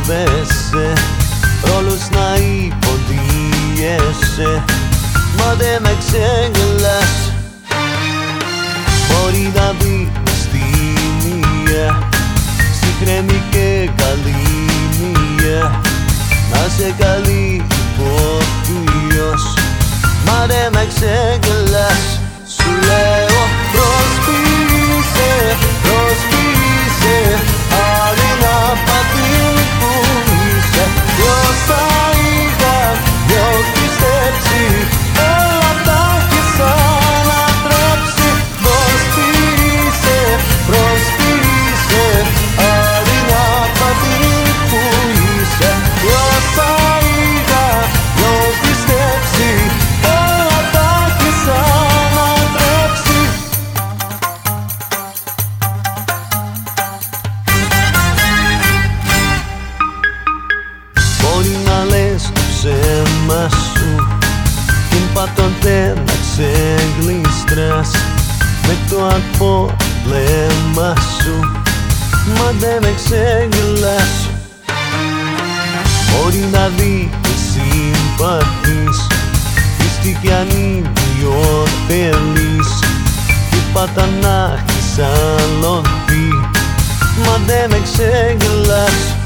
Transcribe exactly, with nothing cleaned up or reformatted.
φοβέσαι, ρόλους να υποδίεσαι, μα δεν με ξεγελάς. Μπορεί να δίνεις τη μία ψυχρέμη και καλή μία, να σε καλή υποθείως, μα δεν με ξεγελάς. Σου λέω προσποιείσαι, προσποιείσαι, άλλη να πατήν που είσαι. Ποιος θα ήταν, δυο πιστέψει, όλα τα έχεις ανατρέψει. Προσποιείσαι, προσποιείσαι, άλλη να πατήν που είσαι. Ποιος θα ήταν, δυο πιστέψει, όλα τα έχεις ανατρέψει. Μπορεί να λες το ψέμα σου κι εν πάντοτε να ξεγλίστρας με το απόβλεμα σου, μα δεν με ξεγελάς. Μπορεί να δείχνεις συμπαθείς, πίστη κι ανήμπιο θέλεις, κι πάντα να έχεις άλλον πει, μα δεν με ξεγελάς.